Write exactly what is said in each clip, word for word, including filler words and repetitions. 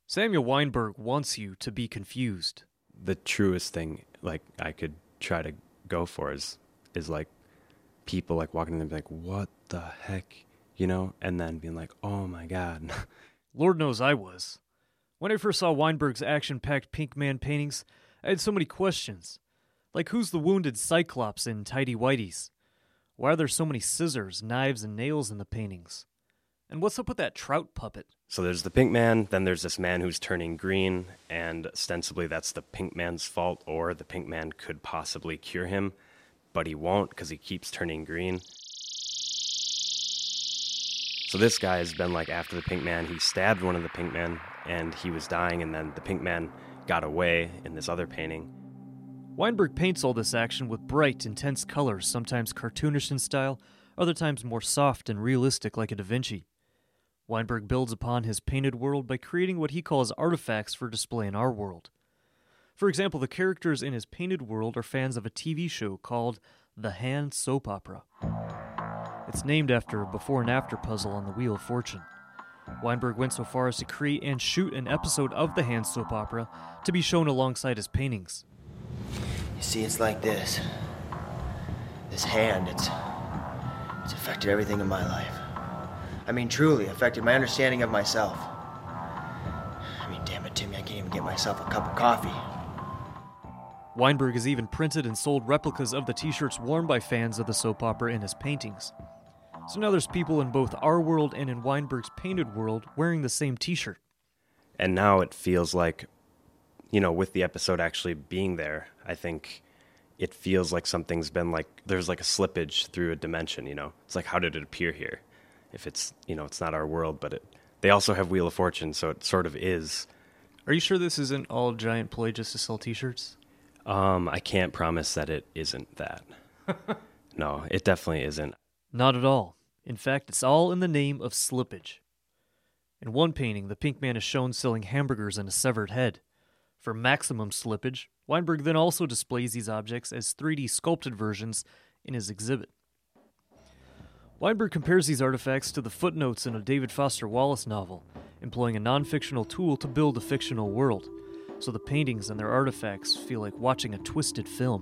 Samuel Weinberg wants you to be confused. The truest thing, like, I could try to go for is, is like, people, like, walking in and be like, what the heck? You know? And then being like, oh my God. Lord knows I was. When I first saw Weinberg's action-packed Pink Man paintings, I had so many questions. Like, who's the wounded Cyclops in Tidy Whities? Why are there so many scissors, knives, and nails in the paintings? And what's up with that trout puppet? So there's the Pink Man, then there's this man who's turning green, and ostensibly that's the Pink Man's fault, or the Pink Man could possibly cure him, but he won't because he keeps turning green. So this guy has been like after the Pink Man. He stabbed one of the Pink Men, and he was dying, and then the Pink Man got away in this other painting. Weinberg paints all this action with bright, intense colors, sometimes cartoonish in style, other times more soft and realistic like a Da Vinci. Weinberg builds upon his painted world by creating what he calls artifacts for display in our world. For example, the characters in his painted world are fans of a T V show called The Hand Soap Opera. It's named after a before and after puzzle on the Wheel of Fortune. Weinberg went so far as to create and shoot an episode of The Hand Soap Opera to be shown alongside his paintings. You see, it's like this. This hand, it's, it's affected everything in my life. I mean, truly affected my understanding of myself. I mean, damn it, Timmy, I can't even get myself a cup of coffee. Weinberg has even printed and sold replicas of the t-shirts worn by fans of the soap opera in his paintings. So now there's people in both our world and in Weinberg's painted world wearing the same t-shirt. And now it feels like, you know, with the episode actually being there, I think it feels like something's been like, there's like a slippage through a dimension, you know? It's like, how did it appear here? If it's, you know, it's not our world, but it, they also have Wheel of Fortune, so it sort of is. Are you sure this isn't all giant ploy just to sell t-shirts? Um, I can't promise that it isn't that. No, it definitely isn't. Not at all. In fact, it's all in the name of slippage. In one painting, the Pink Man is shown selling hamburgers and a severed head. For maximum slippage, Weinberg then also displays these objects as three D sculpted versions in his exhibit. Weinberg compares these artifacts to the footnotes in a David Foster Wallace novel, employing a non-fictional tool to build a fictional world, so the paintings and their artifacts feel like watching a twisted film.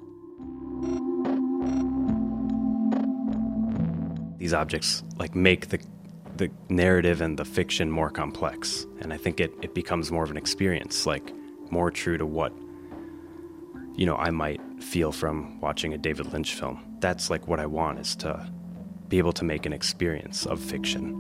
These objects like make the the narrative and the fiction more complex, and I think it, it becomes more of an experience, like more true to what, you know, I might feel from watching a David Lynch film. That's like what I want, is to be able to make an experience of fiction.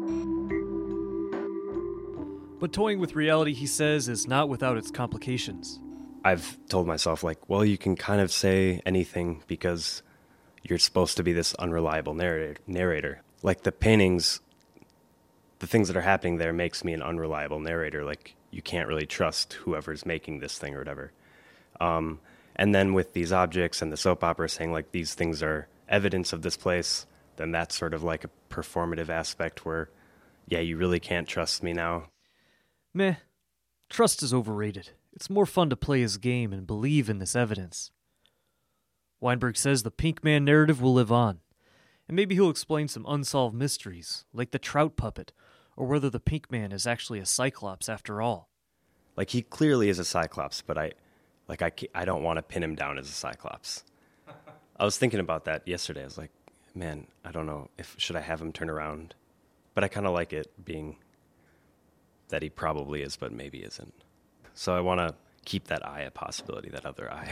But toying with reality, he says, is not without its complications. I've told myself, like, well, you can kind of say anything because you're supposed to be this unreliable narrator. narrator. Like the paintings, the things that are happening there makes me an unreliable narrator. Like, you can't really trust whoever's making this thing or whatever. Um, and then with these objects and the soap opera saying, like, these things are evidence of this place, then that's sort of like a performative aspect where, yeah, you really can't trust me now. Meh. Trust is overrated. It's more fun to play his game and believe in this evidence. Weinberg says the Pink Man narrative will live on, and maybe he'll explain some unsolved mysteries, like the trout puppet, or whether the Pink Man is actually a Cyclops after all. Like, he clearly is a Cyclops, but I, like, I, I don't want to pin him down as a Cyclops. I was thinking about that yesterday. I was like, man, I don't know if should I have him turn around, but I kind of like it being that he probably is, but maybe isn't. So I want to keep that eye a possibility, that other eye.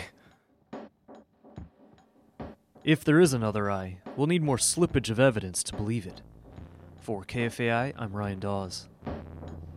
If there is another eye, we'll need more slippage of evidence to believe it. For K F A I, I'm Ryan Dawes.